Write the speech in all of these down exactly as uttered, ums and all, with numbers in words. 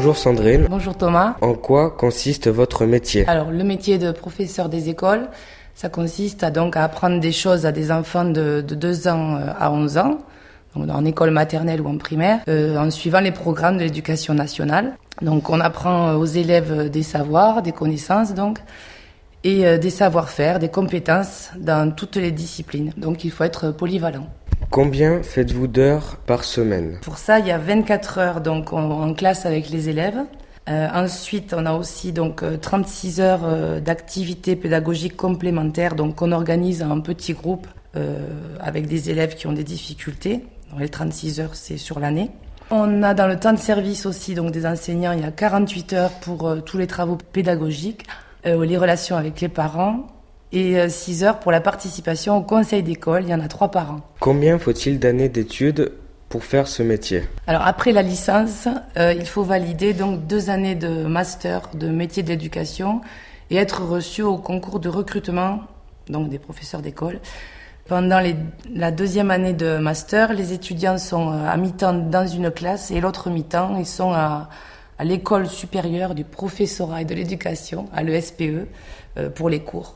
Bonjour Sandrine. Bonjour Thomas. En quoi consiste votre métier ? Alors le métier de professeur des écoles, ça consiste à donc à apprendre des choses à des enfants de, de deux ans à onze ans, donc en école maternelle ou en primaire, euh, en suivant les programmes de l'éducation nationale. Donc on apprend aux élèves des savoirs, des connaissances donc, et euh, des savoir-faire, des compétences dans toutes les disciplines. Donc il faut être polyvalent. Combien faites-vous d'heures par semaine ? Pour ça, il y a vingt-quatre heures donc en, en classe avec les élèves. Euh, ensuite, on a aussi donc trente-six heures euh, d'activités pédagogiques complémentaires, donc qu'on organise en petits groupes euh, avec des élèves qui ont des difficultés. Donc, les trente-six heures, c'est sur l'année. On a dans le temps de service aussi donc des enseignants, il y a quarante-huit heures pour euh, tous les travaux pédagogiques, euh, les relations avec les parents. Et six heures pour la participation au conseil d'école, il y en a trois par an. Combien faut-il d'années d'études pour faire ce métier ? Alors après la licence, euh, il faut valider donc deux années de master de métier de l'éducation et être reçu au concours de recrutement donc des professeurs d'école. Pendant les, la deuxième année de master, les étudiants sont à mi-temps dans une classe et l'autre mi-temps, ils sont à, à l'école supérieure du professorat et de l'éducation, à l'E S P E, euh, pour les cours.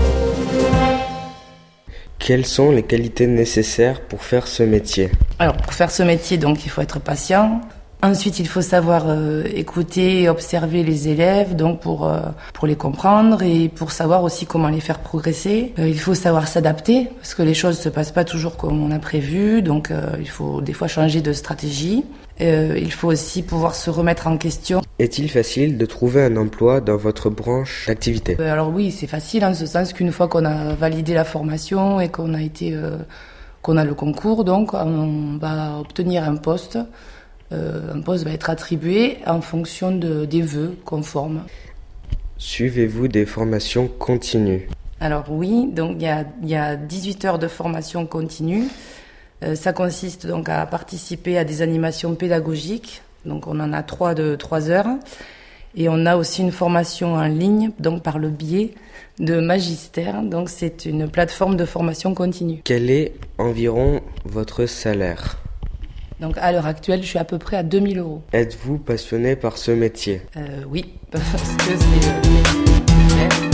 Quelles sont les qualités nécessaires pour faire ce métier ? Alors, pour faire ce métier, donc, il faut être patient. Ensuite, il faut savoir euh, écouter et observer les élèves, donc pour euh, pour les comprendre et pour savoir aussi comment les faire progresser. Euh, il faut savoir s'adapter parce que les choses se passent pas toujours comme on a prévu, donc euh, il faut des fois changer de stratégie. Euh, il faut aussi pouvoir se remettre en question. Est-il facile de trouver un emploi dans votre branche d'activité ? Euh, alors oui, c'est facile en ce sens qu'une fois qu'on a validé la formation et qu'on a été euh, qu'on a le concours, donc on va obtenir un poste. Euh, un poste va être attribué en fonction de, des vœux conformes. Suivez-vous des formations continues ? Alors oui, donc il y a, il y a dix-huit heures de formation continue. Euh, ça consiste donc à participer à des animations pédagogiques. Donc on en a trois de trois heures. Et on a aussi une formation en ligne, donc par le biais de Magister. Donc c'est une plateforme de formation continue. Quel est environ votre salaire ? Donc à l'heure actuelle, je suis à peu près à deux mille euros. Êtes-vous passionné par ce métier ? euh, Oui, parce que c'est le métier que je fais.